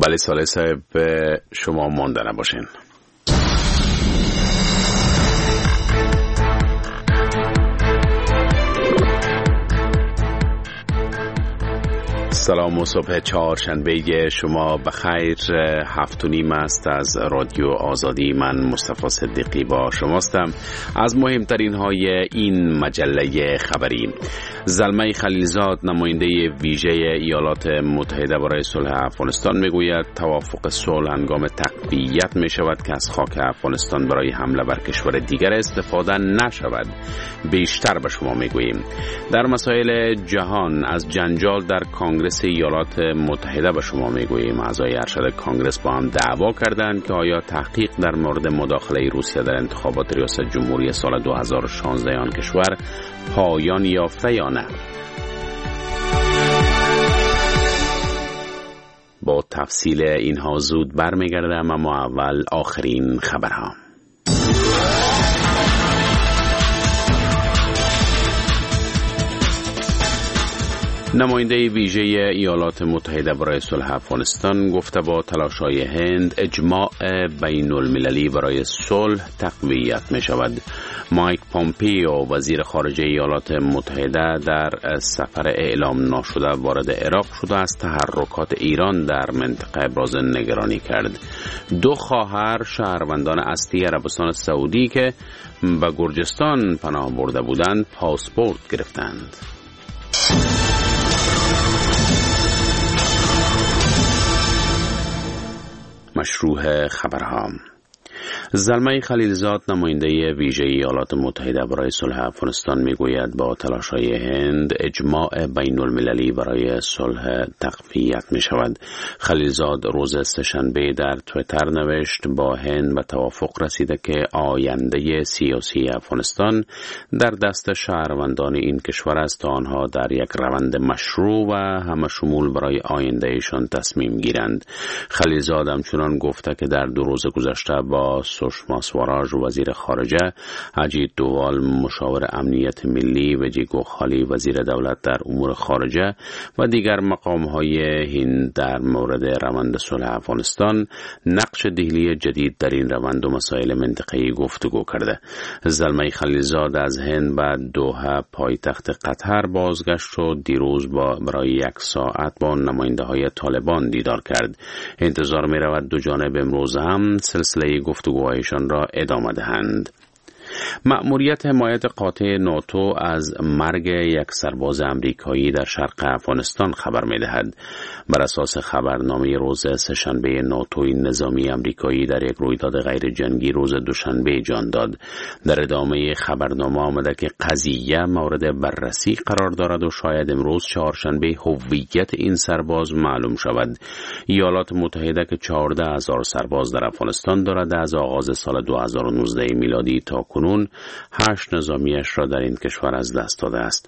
بله صالح صاحب، شما مانده نباشین. سلام و صبح چهارشنبه شما بخیر. 7:30 است از رادیو آزادی. من مصطفی صدیقی با شماستم. از مهمترین های این مجله خبری: زلمه خلیلزاد نماینده ویژه ایالات متحده برای صلح افغانستان میگوید توافق صلح هنگام تقویت می شود که از خاک افغانستان برای حمله بر کشور دیگر استفاده نشود. بیشتر به شما میگوییم. در مسائل جهان: از جنجال در کانگرس ایالات متحده به شما میگوییم. اعضای ارشد کانگرس با هم دعوا کردند که آیا تحقیق در مورد مداخله روسیه در انتخابات ریاست جمهوری سال 2016 آن کشور پایان یافته یا نه. با تفصیل اینها زود برمیگردم، اما اول آخرین خبرها. نماینده ویژه ایالات متحده برای صلح افغانستان گفته با تلاش‌های هند اجماع بین المللی برای صلح تقویت می شود. مایک پومپیو وزیر خارجه ایالات متحده در سفر اعلام ناشده وارد عراق شد و از تحرکات ایران در منطقه ابراز نگرانی کرد. 2 خواهر شهروندان اصلی عربستان سعودی که به گرجستان پناه برده بودند پاسپورت گرفتند. مشروع خبرها: زلمه خلیلزاد نماینده ویژه ایالات متحده برای صلح افغانستان میگوید با تلاش‌های هند اجماع بین المللی برای صلح تقویت می شود. خلیلزاد روز سه‌شنبه در توییتر نوشت با هند به توافق رسیده که آینده سیاسی افغانستان در دست شهروندان این کشور است تا آنها در یک روند مشروع و همه شمول برای آیندهشان تصمیم گیرند. خلیلزاد همچنان گفته که در 2 روز گذشته با سشما سواراژ وزیر خارجه، اجیت دووال مشاور امنیت ملی و جی گوخالی وزیر دولت در امور خارجه و دیگر مقام‌های هند در مورد روند صلح افغانستان نقش دهلی جدید در این روند و مسائل منطقه‌ای گفتگو کرده. زلمه خلیلزاد از هند به دوحه پایتخت قطر بازگشت و دیروز برای 1 ساعت با نماینده‌های طالبان دیدار کرد. انتظار می‌رود دو جانب امروز هم سلسله گفتگوهایشان را ادامه دهند. مأموریت حمایت قاطع ناتو از مرگ 1 سرباز امریکایی در شرق افغانستان خبر می‌دهد. بر اساس خبرنامه روز سه‌شنبه ناتوی نظامی امریکایی در یک رویداد غیر جنگی روز دوشنبه جان داد. در ادامه خبرنامه آمده که قضیه مورد بررسی قرار دارد و شاید امروز چهارشنبه هویت این سرباز معلوم شود. ایالات متحده که 14,000 سرباز در افغانستان دارد از آغاز سال 2019 میلادی تا کنون 8 نظامیش را در این کشور از دست داده است.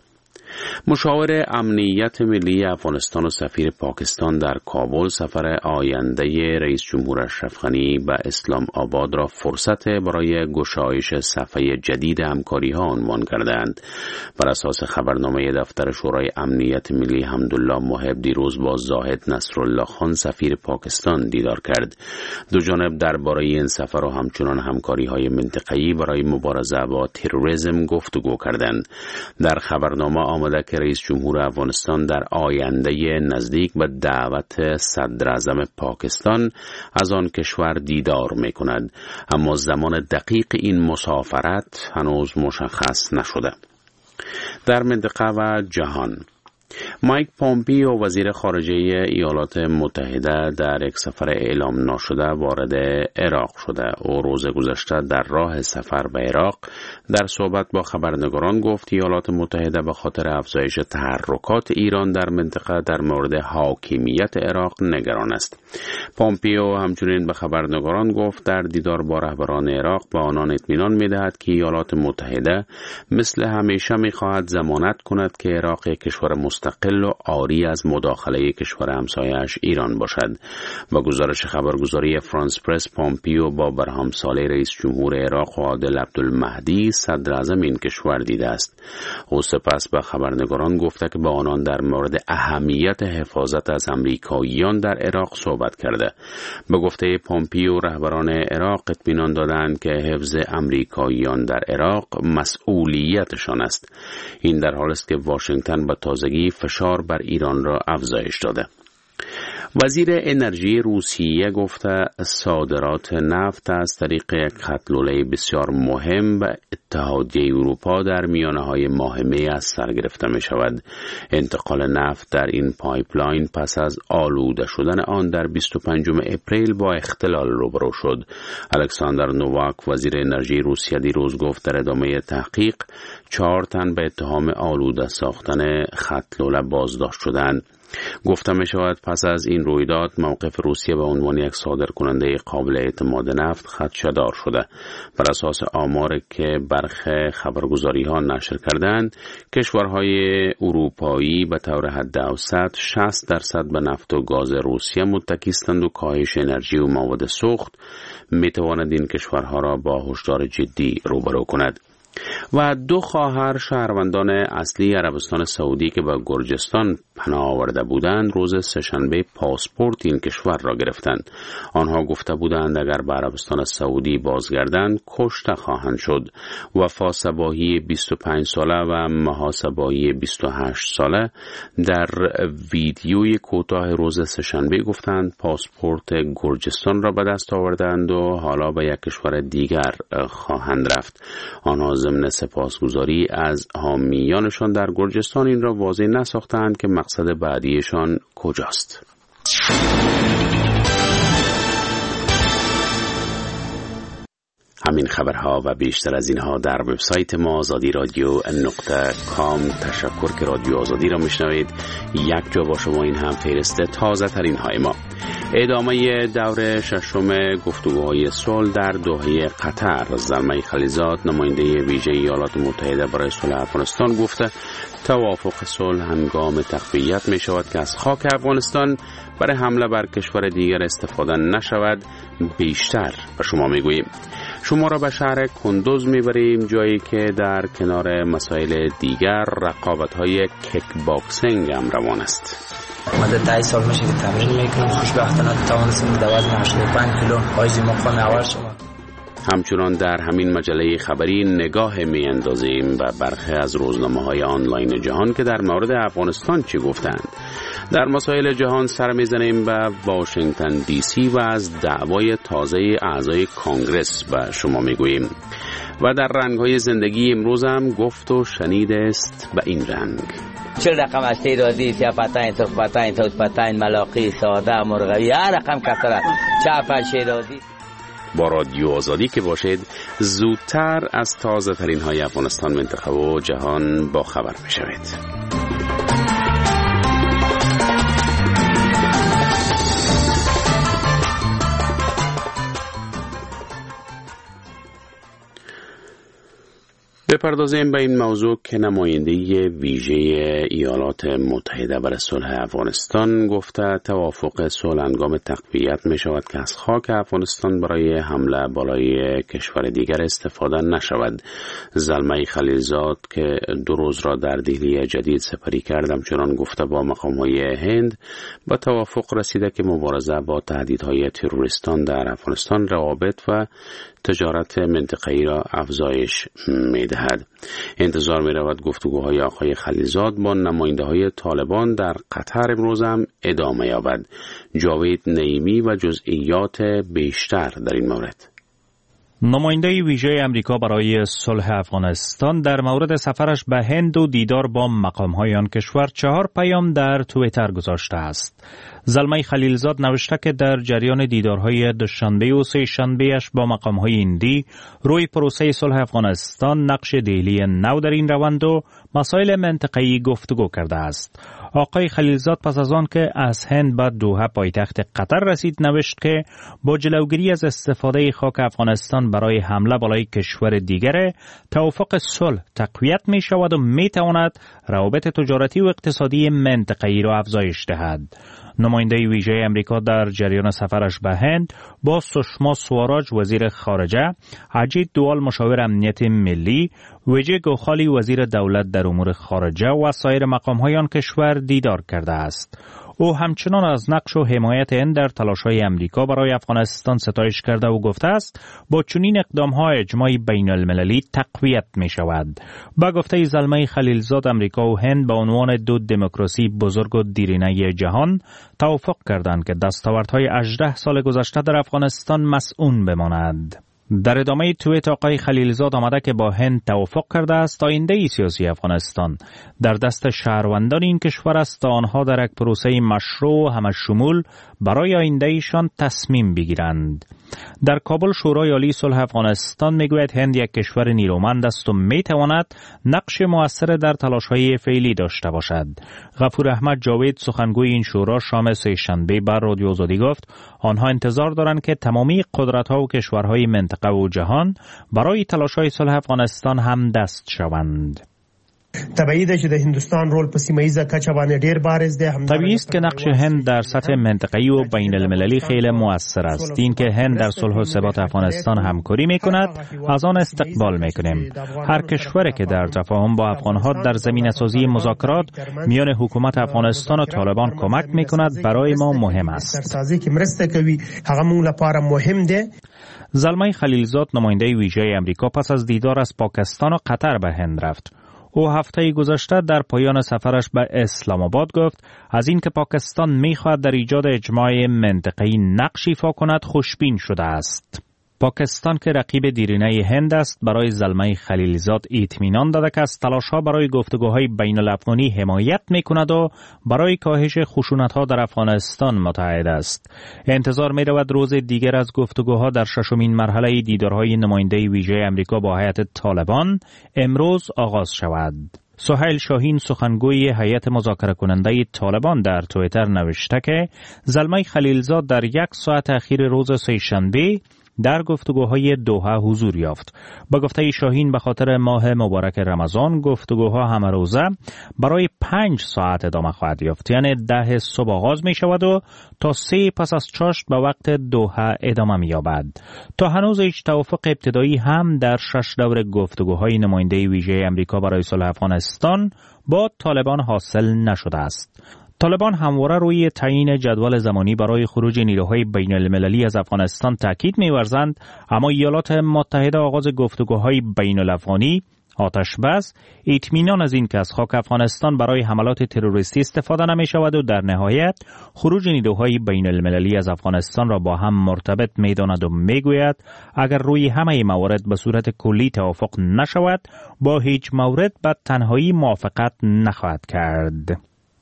مشاور امنیت ملی افغانستان و سفیر پاکستان در کابل سفر آینده رئیس جمهور اشرف غنی به اسلام آباد را فرصت برای گشایش صفحه جدید همکاری‌ها عنوان کردند. بر اساس خبرنامه دفتر شورای امنیت ملی حمدالله محب دیروز با زاهد نصرالله خان سفیر پاکستان دیدار کرد. دو جانب درباره این سفر و همچنان همکاری‌های منطقه‌ای برای مبارزه با تروریسم گفتگو کردند. در خبرنامه آمده که رئیس جمهور افغانستان در آینده نزدیک به دعوت صدر اعظم پاکستان از آن کشور دیدار می‌کند، اما زمان دقیق این مسافرت هنوز مشخص نشده. در منطقه و جهان: مایک پومپیو وزیر خارجه ایالات متحده در یک سفر اعلام ناشده وارد عراق شده. او روز گذشته در راه سفر به عراق در صحبت با خبرنگاران گفت ایالات متحده به خاطر افزایش تحرکات ایران در منطقه در مورد حاکمیت عراق نگران است. پومپیو همچنین به خبرنگاران گفت در دیدار با رهبران عراق به آنان اطمینان می‌دهد که ایالات متحده مثل همیشه می‌خواهد ضمانت کند که عراق یک کشور مستقل مستقل و عاری از مداخله کشور همسایه‌اش ایران باشد. با گزارش خبرگزاری فرانس پرس، پومپیو با برهم صالح رئیس جمهور عراق و عادل عبدالمهدی صدر اعظم این کشور دیده است. او سپس به خبرنگاران گفته که با آنان در مورد اهمیت حفاظت از امریکاییان در عراق صحبت کرده. به گفته پومپیو، رهبران عراق اطمینان دادند که حفظ امریکاییان در عراق مسئولیتشان است. این در حالی است که واشنگتن به تازگی فشار بر ایران را افزایش داده. وزیر انرژی روسیه گفته صادرات نفت از طریق یک خط لوله بسیار مهم به اتحادیه اروپا در میانه‌های ماه می از سر گرفته می شود. انتقال نفت در این پایپلاین پس از آلوده شدن آن در 25 اپریل با اختلال روبرو شد. الکساندر نوواک، وزیر انرژی روسیه، دیروز گفت در ادامه تحقیق 4 تن به اتهام آلوده ساختن خط لوله بازداشت شدند. گفته می شود پس از این رویداد موقف روسیه به عنوان یک صادرکننده قابل اعتماد نفت خدشه‌دار شده. بر اساس آماری که برخی خبرگزاری ها نشر کردند، کشورهای اروپایی به طور حد اوسط 60% به نفت و گاز روسیه متکی هستند و کاهش انرژی و مواد سوخت می تواند این کشورها را با هشدار جدی روبرو کند. و 2 خواهر شهروندان اصلی عربستان سعودی که به گرجستان پناه آورده بودند روز سه‌شنبه پاسپورت این کشور را گرفتند. آنها گفته بودند اگر به عربستان سعودی بازگردند کشته خواهند شد. وفا صباحی 25 ساله و مها صباحی 28 ساله در ویدیوی کوتاه روز سه‌شنبه گفتند پاسپورت گرجستان را به دست آوردند و حالا به یک کشور دیگر خواهند رفت. آنها ضمن سپاسگزاری از حامیانشان در گرجستان این را واضح نساختند که مقصد بعدیشان کجاست. همین خبرها و بیشتر از اینها در وبسایت ما azadi.radio.com. تشکر که رادیو آزادی را میشنوید. یک جا با شما این هم فهرست تازه ترین های ما. ادامه دور 6 گفتگوهای صلح در دوحه قطر. زلمه خلیلزاد، نماینده ویژه ایالات متحده برای صلح افغانستان، گفته توافق صلح هنگام تقویت می شود که از خاک افغانستان برای حمله بر کشور دیگر استفاده نشود. بیشتر به شما می گوییم. شما را به شهر کندوز می بریم، جایی که در کنار مسائل دیگر رقابت‌های کیک باکسینگ هم روان است. مدت 8 سال میشه که تمرین میکنم. خوشبختانه توانستم در وزن 85 کیلو حاجی مقام اول شدم. همچنان در همین مجله خبری نگاه می اندازیم به برخی از روزنامه‌های آنلاین جهان که در مورد افغانستان چی گفتند. در مسائل جهان سر می‌زنیم به واشنگتن دی سی و از دعوای تازه اعضای کانگرس به شما می‌گوییم. و در رنگ‌های زندگی امروز هم گفت و شنید است به این رنگ: 40 رقم از تیرازی، سیاه پتنگ، سرخ پتنگ، توت پتنگ، ملاقی، ساده، مرغوی، هر رقم کسرت، چپ شیرازی. با رادیو آزادی که باشید زودتر از تازه ترین های افغانستان، منطقه و جهان با خبر میشوید. بپردازیم به این موضوع که نماینده ویژه ایالات متحده برای صلح افغانستان گفته توافق صلح هنگام تقویت می شود که از خاک افغانستان برای حمله بالای کشور دیگر استفاده نشود. زلمه خلیلزاد که 2 روز را در دهلی جدید سپری کردم چنان گفته با مقام‌های هند با توافق رسیده که مبارزه با تهدیدهای تروریستان در افغانستان روابط و تجارت منطقه‌ای را افزایش می‌دهد. انتظار می‌رود گفتگوهای آقای خلیلزاد با نماینده‌های طالبان در قطر امروز هم ادامه یابد. جاوید نعیمی و جزئیات بیشتر در این مورد. نماینده ویژه امریکا برای صلح افغانستان در مورد سفرش به هند و دیدار با مقام‌های آن کشور 4 پیام در توییتر گذاشته است. زلمه خلیلزاد نوشته که در جریان دیدارهای دوشنبه و سه‌شنبه‌اش با مقام‌های هندی روی پروسه صلح افغانستان نقش دهلی نو در این روند و مسائل منطقه‌ای گفتگو کرده است. آقای خلیلزاد پس از آن که از هند به دوحه پایتخت قطر رسید نوشت که با جلوگیری از استفاده خاک افغانستان برای حمله بالای کشور دیگر، توافق صلح تقویت می شود و می تواند روابط تجارتی و اقتصادی منطقه‌ای را افزایش دهد. نماینده ویژه امریکا در جریان سفرش به هند با سشما سواراج وزیر خارجه، اجیت دوال مشاور امنیت ملی، ویجه گوخالی وزیر دولت در امور خارجه و سایر مقام‌های آن کشور دیدار کرده است. او همچنان از نقش و حمایت هند در تلاش‌های امریکا برای افغانستان ستایش کرده و گفته است با چنین اقدام‌ها اجماع بین المللی تقویت می‌شود. با گفته زلمه خلیلزاد، امریکا و هند به عنوان دو دموکراسی بزرگ و دیرینه جهان توافق کردند که دستاوردهای 18 سال گذشته در افغانستان مسئول بماند. در ادامه توییت آقای خلیلزاد آمده که با هند توافق کرده است آینده سیاسی افغانستان در دست شهروندان این کشور است تا آنها در یک پروسه مشروع و همشمول برای آینده ایشان تصمیم بگیرند. در کابل شورای عالی صلح افغانستان میگوید هند یک کشور نیرومند است و میتواند نقش مؤثر در تلاش‌های فعلی داشته باشد. غفور احمد جاوید سخنگوی این شورا شام سه‌شنبه بر رادیو آزادی گفت آنها انتظار دارند که تمامی قدرت‌ها و کشورهای منطقه و جهان برای تلاش‌های صلح افغانستان هم دست شوند. طبیعی ده چې د هندوستان رول په سیمه‌ایزه کچه باندې ډیر بارز ده. طبیعی است که نقش هند در سطح منطقه‌ای و بین المللی خیلی مؤثر است. این که هند در صلح و ثبات افغانستان همکاری می‌کند از آن استقبال می‌کنیم. هر کشوری که در تفاهم با افغان‌ها در زمینه‌سازی مذاکرات میان حکومت افغانستان و طالبان کمک می‌کند برای ما مهم است. زلمه خلیلزاد نماینده ویژه امریکا پس از دیدار از پاکستان و قطر به هند رفت. او هفته گذشته در پایان سفرش به اسلام آباد گفت از اینکه پاکستان می‌خواهد در ایجاد اجماع منطقه‌ای نقش ایفا کند خوشبین شده است. پاکستان که رقیب دیرینه هند است برای زلمه خلیلزاد اطمینان داده که از تلاش‌ها برای گفتگوهای بین الافغانی حمایت می‌کند و برای کاهش خشونت‌ها در افغانستان متحد است. انتظار می‌رود روز دیگر از گفتگوها در ششمین مرحله دیدارهای نماینده ویژه امریکا با هیئت طالبان امروز آغاز شود. سهیل شاهین سخنگوی هیئت مذاکره کننده طالبان در توییتر نوشته که زلمه خلیلزاد در 1 ساعت اخیر روز سه‌شنبه در گفتگوهای دوحه حضور یافت. با گفته شاهین به خاطر ماه مبارک رمضان گفتگوها همه روزه برای 5 ساعت ادامه خواهد یافت، یعنی 10 صبح آغاز می شود و تا 3 پس از چاشت به وقت دوحه ادامه می یابد. تا هنوز هیچ توافق ابتدایی هم در 6 دور گفتگوهای نماینده ویژه امریکا برای صلح افغانستان با طالبان حاصل نشده است. طالبان همواره روی تعیین جدول زمانی برای خروج نیروهای بین المللی از افغانستان تاکید می‌ورزند، اما ایالات متحده آغاز گفتگوهای بین الافغانی آتش بس اطمینان از این که از خاک افغانستان برای حملات تروریستی استفاده نمی شود و در نهایت خروج نیروهای بین المللی از افغانستان را با هم مرتبط می داند و می گوید اگر روی همه موارد به صورت کلی توافق نشود با هیچ مورد به تنهایی موافقت نخواهد کرد.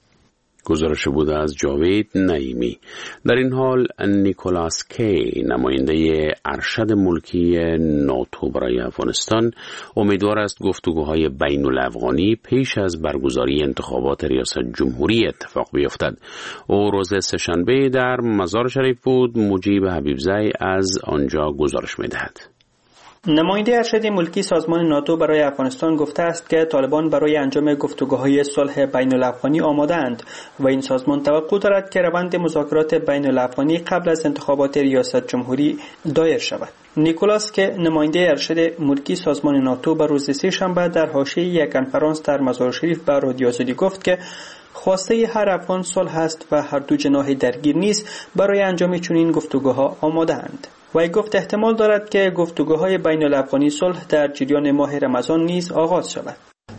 گزارش بوده از جاوید نعیمی. در این حال نیکولاس کی نماینده ارشد ملکی ناتو برای افغانستان امیدوار است گفتگوهای بین الافغانی پیش از برگزاری انتخابات ریاست جمهوری اتفاق بیفتد. او روز سه‌شنبه در مزار شریف بود. مجیب حبیبزی از آنجا گزارش می‌دهد. نماینده ارشد ملکی سازمان ناتو برای افغانستان گفته است که طالبان برای انجام گفتگوهای صلح بین الافغانی آماده‌اند و این سازمان توقع دارد که روند مذاکرات بین الافغانی قبل از انتخابات ریاست جمهوری دایر شود. نیکولاس که نماینده ارشد ملکی سازمان ناتو بر روز سه‌شنبه در حاشیه یک کنفرانس در مزار شریف به رادیو آزادی گفت که خواسته هر افغان صلح است و هر دو جناح درگیر نیز برای انجام چنین گفتگوها آماده‌اند. و گفت احتمال دارد که گفتگوهای بین الافغانی صلح در جریان ماه رمضان نیز آغاز شود.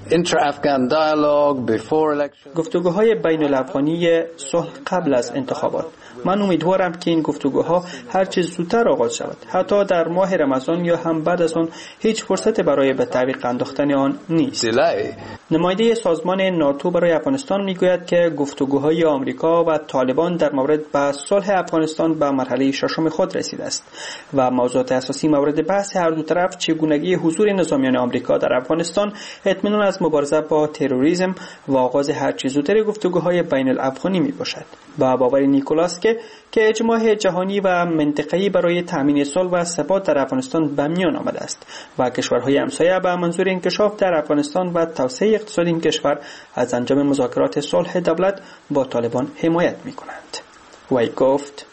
گفتگوهای بین الافغانی صلح قبل از انتخابات. من امیدوارم که این گفتگوها هر چه زودتر آغاز شود. حتی در ماه رمضان یا هم بعد از آن هیچ فرصت برای به تعویق انداختن آن نیست. نماینده سازمان ناتو برای افغانستان میگوید که گفتگوهای آمریکا و طالبان در مورد بحث صلح افغانستان به مرحله ششم خود رسیده است و موضوعات اساسی مورد بحث هر دو طرف چگونگی حضور نظامیان آمریکا در افغانستان، اطمینان از مبارزه با تروریسم و آغاز هر چه زودتر گفتگوهای بین الافغانی می باشد. با باور نیکولاس که اجماع جهانی و منطقه‌ای برای تامین صلح و ثبات در افغانستان به میان آمده است و کشورهای همسایه به منظور انکشاف در افغانستان و توسعه اقتصادی این کشور از انجام مذاکرات صلح دولت با طالبان حمایت می‌کنند. وی گفت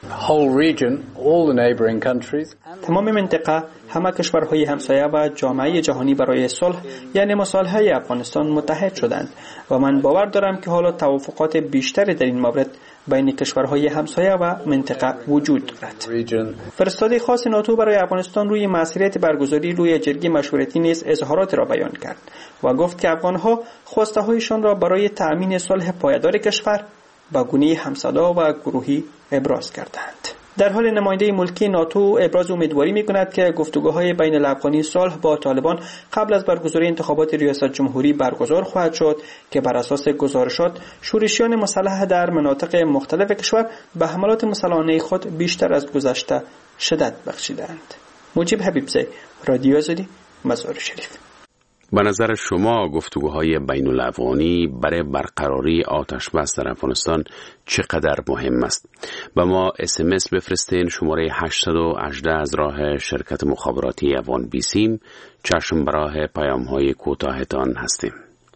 تمام منطقه، همه کشورهای همسایه و جامعه جهانی برای صلح یعنی مصالحه افغانستان متحد شدند و من باور دارم که حالا توافقات بیشتری در این مورد بین کشورهای همسایه و منطقه وجود دارد. فرستاده خاص ناتو برای افغانستان روی مسئولیت برگزاری روی جرگه مشورتی نیز اظهارات را بیان کرد و گفت که افغانها خواسته هایشان را برای تأمین صلح پایدار کشور با گونه همصدا و گروهی ابراز کردند. در حال نماینده ملکی ناتو ابراز امیدواری می‌کند که گفتگوهای بین الافغانی صلح با طالبان قبل از برگزاری انتخابات ریاست جمهوری برگزار خواهد شد که بر اساس گزارشات شورشیان مسلح در مناطق مختلف کشور به حملات مسلحانه خود بیشتر از گذشته شدت بخشیدند. مجیب حبیبزی، رادیو آزادی، مزار شریف. به نظر شما گفتگوهای بین الافغانی برای برقراری آتش بس در افغانستان چقدر مهم است؟ به ما SMS بفرستین. شماره 818 از راه شرکت مخابراتی افغان بیسیم. چشم براه پیام های کوتاهتان هستیم.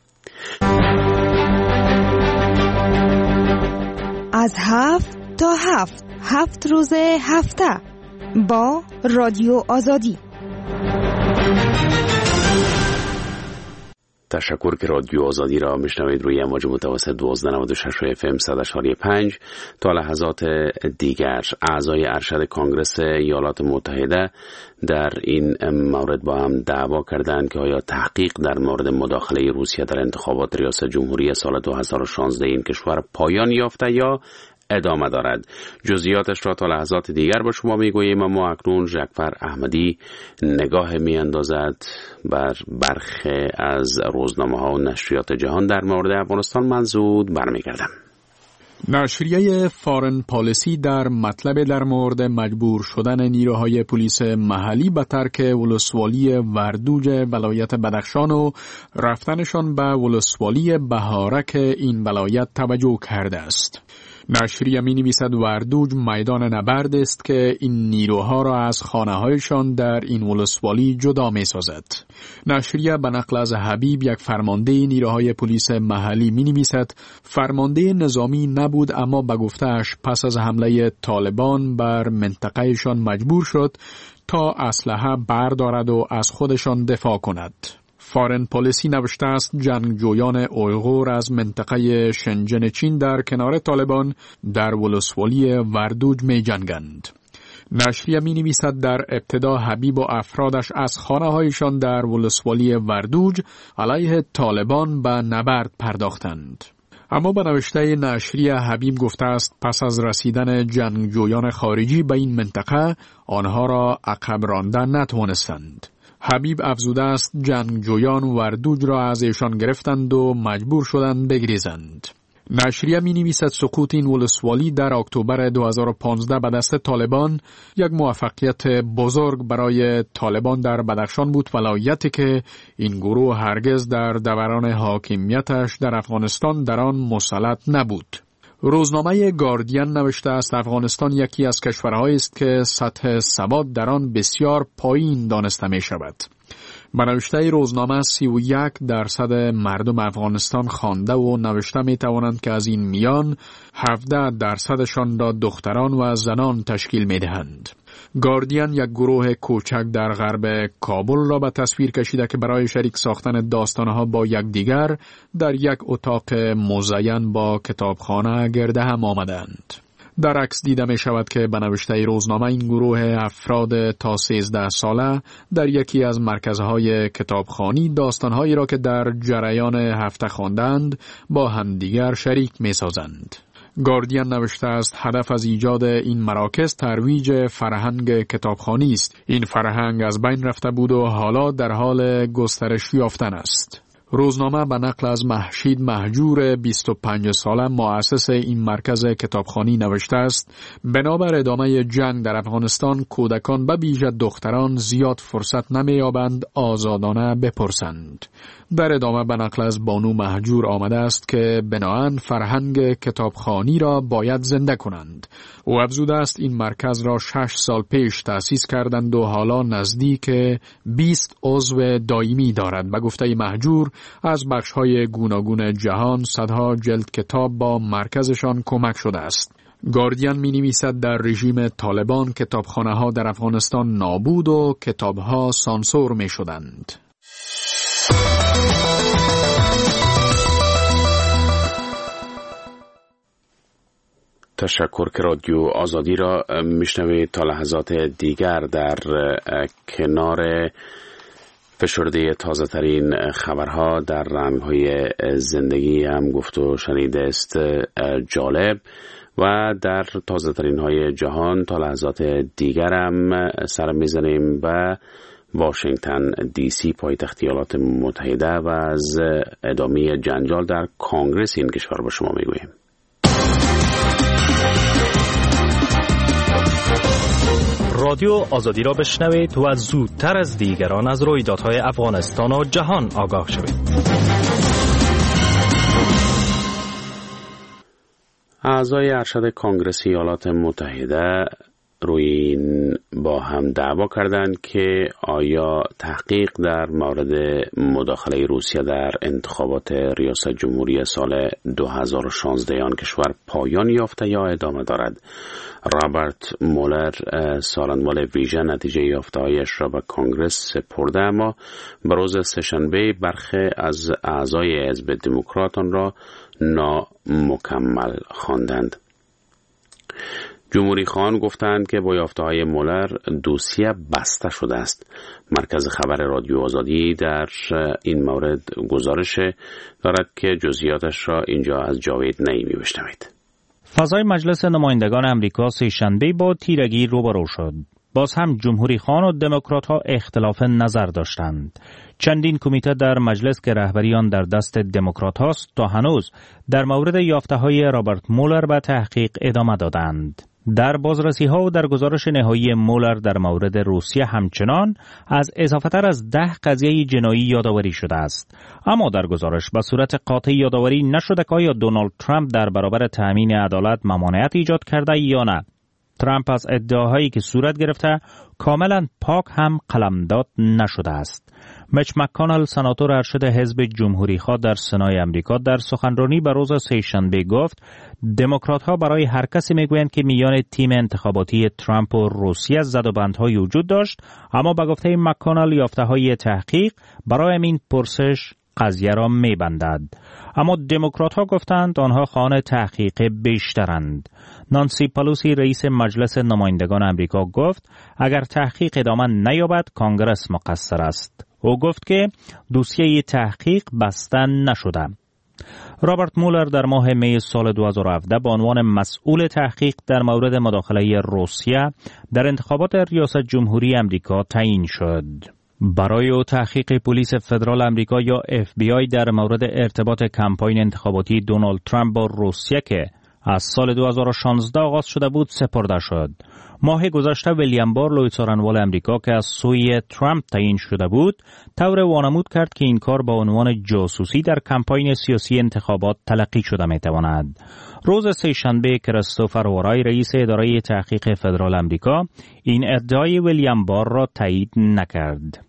از 7 تا 7 روز هفته با رادیو آزادی. تشکر که رادیو آزادی را میشنوید روی امواج متوسط 1296 FM 100.5. تا لحظات دیگر اعضای ارشد کانگرس ایالات متحده در این مورد با هم دعوا کردند که آیا تحقیق در مورد مداخله روسیه در انتخابات ریاست جمهوری سال 2016 این کشور پایان یافته یا ادامه دارد. جزئیاتش را تا لحظات دیگر با شما میگوییم، اما اکنون جعفر احمدی نگاه میاندازد بر برخی از روزنامه‌ها و نشریات جهان در مورد افغانستان. من زود برمیگردم. نشریه فارن پالیسی در مطلب در مورد مجبور شدن نیروهای پلیس محلی به ترک ولسوالی وردوج ولایت بدخشان و رفتنشان به ولسوالی بهارک این ولایت توجه کرده است. نشریه می نویسد وردوج میدان نبرد است که این نیروها را از خانه‌هایشان در این ولسوالی جدا می سازد. نشریه به نقل از حبیب، یک فرمانده نیروهای پلیس محلی، می نویسد فرمانده نظامی نبود، اما به گفته‌اش پس از حمله طالبان بر منطقهشان مجبور شد تا اسلحه بردارد و از خودشان دفاع کند. فارن پالیسی نوشته است جنگجویان اویغور از منطقه شنجن چین در کنار طالبان در ولسوالی وردوج می جنگند. نشریه می نویسد در ابتدا حبیب و افرادش از خانه هایشان در ولسوالی وردوج علیه طالبان به نبرد پرداختند. اما به نوشته نشریه حبیب گفته است پس از رسیدن جنگجویان خارجی به این منطقه آنها را عقب راندن نتوانستند. حبیب افزوده است جنگجویان وردوج را از ایشان گرفتند و مجبور شدند بگریزند. نشریه می نویسد سقوط این ولسوالی در اکتبر 2015 به دست طالبان یک موفقیت بزرگ برای طالبان در بدخشان بود، ولایتی که این گروه هرگز در دوران حاکمیتش در افغانستان در آن مسلط نبود. روزنامه گاردین نوشته است افغانستان یکی از کشورهایی است که سطح سواد در آن بسیار پایین دانسته می شود. به نوشته روزنامه 31% مردم افغانستان خوانده و نوشته می توانند که از این میان 17% را دختران و زنان تشکیل می دهند. گاردین یک گروه کوچک در غرب کابل را به تصویر کشیده که برای شریک ساختن داستانها با یکدیگر در یک اتاق مزین با کتابخانه گرد هم آمدند. در عکس دیده می شود که به نوشته روزنامه این گروه افراد تا 13 ساله در یکی از مرکزهای کتابخوانی داستانهایی را که در جریان هفته خواندند با همدیگر شریک می سازند. گاردین نوشته است هدف از ایجاد این مراکز ترویج فرهنگ کتابخوانی است. این فرهنگ از بین رفته بود و حالا در حال گسترش یافتن است. روزنامه به نقل از محشید مهجور 25 ساله مؤسس این مرکز کتابخوانی نوشته است بنابر ادامه جنگ در افغانستان کودکان به ویژه دختران زیاد فرصت نمی‌یابند آزادانه بپرسند. در ادامه به نقل از بانو مهجور آمده است که بناهن فرهنگ کتابخوانی را باید زنده کنند. او افزوده است این مرکز را 6 سال پیش تأسیس کردند و حالا نزدیک 20 عضو دائمی دارد. به گفته مهجور از بخش‌های گوناگون جهان صدها جلد کتاب با مرکزشان کمک شده است. گاردین می نویسد در رژیم طالبان کتابخانه ها در افغانستان نابود و کتاب ها سانسور می شدند. تشکر که رادیو آزادی را میشنوید. تا لحظات دیگر در کنار فشرده تازه ترین خبرها در رنگ‌های زندگی هم گفت و شنیده است جالب و در تازه ترین های جهان تا لحظات دیگر هم سر میزنیم به واشنگتن دی سی پایتخت ایالات متحده و از ادامه جنجال در کنگره این کشور با شما میگوییم. رادیو آزادی را بشنوید و زودتر از دیگران از رویدادهای افغانستان و جهان آگاه شوید. اعضای ارشد کنگره ایالات متحده روی این با هم دعوا کردند که آیا تحقیق در مورد مداخله روسیه در انتخابات ریاست جمهوری سال 2016 آن کشور پایان یافته یا ادامه دارد. رابرت مولر سالنوال ویژه نتیجه یافته‌هایش را به کنگره سپرده، اما به روز سه‌شنبه برخی از اعضای حزب دموکرات آن را نامکمل خواندند. جمهوری خواهان گفتند که با یافته‌های مولر دوسیه بسته شده است. مرکز خبر رادیو آزادی در این مورد گزارش دارد که جزئیاتش را اینجا از جاوید نعیمی بشنوید. فضای مجلس نمایندگان امریکا سه‌شنبه با تیرگی روبرو شد. باز هم جمهوری خواهان و دموکرات ها اختلاف نظر داشتند. چندین کمیته در مجلس که رهبری آن در دست دموکرات هاست تا هنوز در مورد یافته های رابرت مولر به تحقیق ادامه دادند. در بازرسی ها و در گزارش نهایی مولر در مورد روسیه همچنان از اضافتر از 10 قضیه جنایی یادآوری شده است. اما در گزارش به صورت قاطع یادآوری نشده که آیا دونالد ترامپ در برابر تأمین عدالت ممانعت ایجاد کرده یا نه. ترامپ از ادعاهایی که صورت گرفته کاملا پاک هم قلمداد نشده است. میچ مک‌کانل سناتور ارشد حزب جمهوری خواه در سنای امریکا در سخنرانی به روز سه‌شنبه گفت دموکرات‌ها برای هر کسی میگویند که میان تیم انتخاباتی ترامپ و روسیه زدوبندهای وجود داشت، اما به گفته مک‌کانل یافته‌های تحقیق برای این پرسش قضیه را میبندد. اما دموکرات‌ها گفتند آنها خواهان تحقیق بیشترند. نانسی پلوسی رئیس مجلس نمایندگان امریکا گفت اگر تحقیق ادامه نیابد کانگرس مقصر است. او گفت که دوسیه تحقیق بسته نشده. رابرت مولر در ماه می سال 2017 به عنوان مسئول تحقیق در مورد مداخله روسیه در انتخابات ریاست جمهوری امریکا تعیین شد. برای او تحقیق پلیس فدرال امریکا یا FBI در مورد ارتباط کمپاین انتخاباتی دونالد ترامپ با روسیه که از سال 2016 آغاز شده بود سپرده شد. ماه گذشته ویلیام بار لوی څارنوال امریکا که از سوی ترامپ تعیین شده بود طور وانمود کرد که این کار با عنوان جاسوسی در کمپاین سیاسی انتخابات تلقی شده میتواند. روز سه‌شنبه کریستوفر ورای رئیس اداره تحقیق فدرال امریکا این ادعای ویلیام بار را تایید نکرد.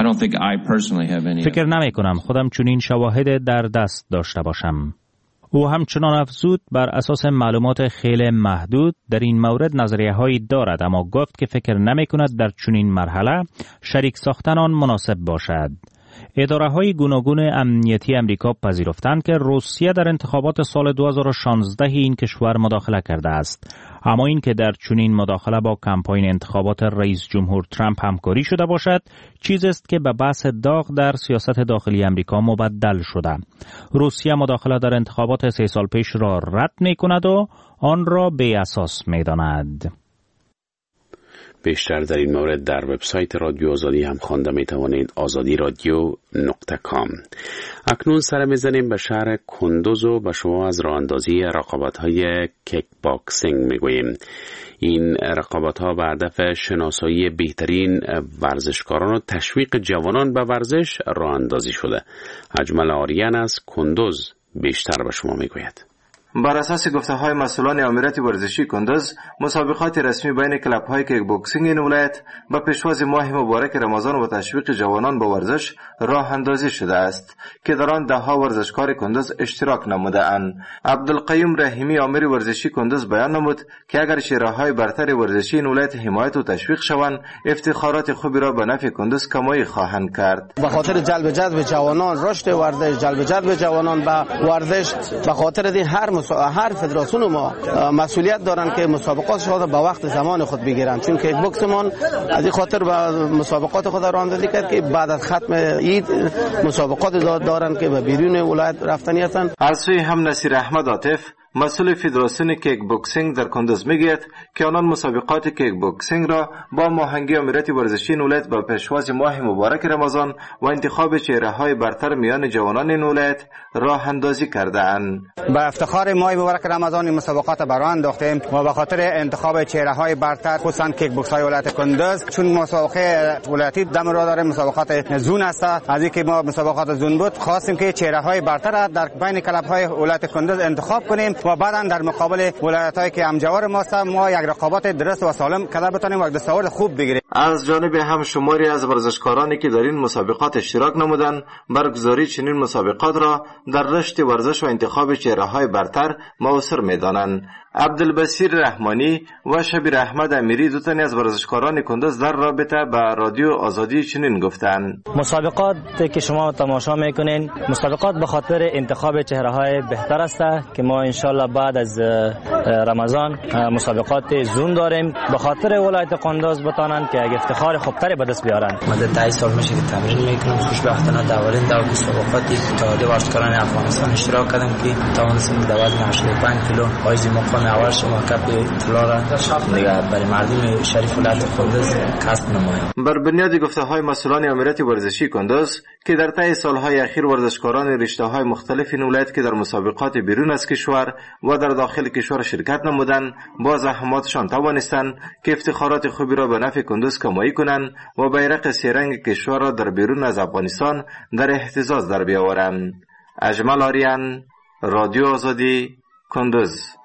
فکر نمی کنم خودم چنین شواهد در دست داشته باشم. او همچنان افزود بر اساس معلومات خیلی محدود در این مورد نظریه هایی دارد، اما گفت که فکر نمی کند در چنین مرحله شریک ساختن آن مناسب باشد. اداره های گوناگون امنیتی امریکا پذیرفتند که روسیه در انتخابات سال 2016 این کشور مداخله کرده است، اما این که در چنین مداخله با کمپاین انتخابات رئیس جمهور ترامپ همکاری شده باشد چیزی است که به بحث داغ در سیاست داخلی امریکا مبدل شده. روسیه مداخله در انتخابات 3 سال پیش را رد می کند و آن را بی اساس می داند. بیشتر در این مورد در وبسایت رادیو آزادی هم خوانده می توانید، azadiradio.com. اکنون سر میزنیم به شهر کندوز و به شما از راه اندازی رقابت‌های کیک باکسینگ میگوییم. این رقابت‌ها به هدف شناسایی بهترین ورزشکاران و تشویق جوانان به ورزش راه اندازی شده. اجمل آریان از کندوز بیشتر به شما میگوید. بر اساس گفته‌های مسئولان امارت ورزشی کندوز، مسابقات رسمی بین کلب‌های کیک باکسینگ این ولایت با پیشواز ماه مبارک رمضان و تشویق جوانان به ورزش راه اندازی شده است که در آن ده‌ها ورزشکار کندوز اشتراک نموده‌اند. عبدالقیوم رحیمی امیر ورزشی کندوز بیان نمود که اگر شیراهای برتر ورزشی این ولایت حمایت و تشویق شوند، افتخارات خوبی را به نفع کندوز کمایی خواهند کرد. به خاطر جلب جوانان، رشد ورزش، جلب جوانان به ورزش، به خاطر این هر فدراسیون ما مسئولیت دارن که مسابقات خود به وقت زمان خود بگیرن، چون که بوکسمون از این خاطر به مسابقات خود راه اندازی کرد که بعد از ختم عید مسابقات دارن که به بیرون ولایت رفتنی هستند. از سوی هم نصیر احمد عاطف مسئول فدراسیون کیک باکسینگ در کندوز میگوید که آنان مسابقات کیک باکسینگ را با هماهنگی امارت ورزشی این ولایت با پیشواز ماه مبارک رمضان و انتخاب چهره‌های برتر میان جوانان این ولایت راه اندازی کرده‌اند. با افتخار ماه مبارک رمضان این مسابقات برآ انداختیم و به خاطر انتخاب چهره‌های برتر خصوصا کیک باکس‌های ولایت کندوز، چون مسابقه ولایتی دم را داره مسابقات زون است، از اینکه ما مسابقات زون بود خواستیم که چهره‌های برتر در بین کلب‌های ولایت کندوز انتخاب کنیم و بعداً در مقابل ولایت‌هایی که همجوار ماست ما یک رقابت درست و سالم کرده بتونیم و دستاورد خوب بگیریم. از جانب هم شماری از ورزشکارانی که در این مسابقات اشتراک نمودند برگزاری چنین مسابقات را در رشد ورزش و انتخاب چهره‌های برتر موثر می‌دانند. عبدالبصیر رحمانی و شبیر احمد امیری دو تن از ورزشکاران کندوز در رابطه با رادیو آزادی چنین گفتند: مسابقات که شما تماشا میکنین مسابقات به خاطر انتخاب چهره‌های بهتر است که ما انشالله بعد از رمضان مسابقات زون داریم به خاطر ولایت کندوز بتانند که یک افتخار خوبتری به دست بیارن. مدت 10 سال میشه که تمرین میکنم، خوشبختانه در اولین دور مسابقات اتحادیه ورزشکاران افغانستان اشتراک کردم که توانستیم در وزن 85 کیلو حایز مقام اول شما کپ طلا را دیگه برای مردم شریف ولایت کندوز کسب نماییم. بر بنیاد گفته‌های مسئولان امارت ورزشی کندوز که در طی سالهای اخیر ورزشکاران رشته‌های مختلف این ولایت که در مسابقات بیرون از کشور و در داخل کشور شرکت نمودند با زحماتشان توانستند که افتخارات خوبی را به نفع کندوز کمایی کنند و بیرق سه‌رنگ کشور را در بیرون از افغانستان در اهتزاز در بیاورند. اجمل آریان، رادیو آزادی، کندوز.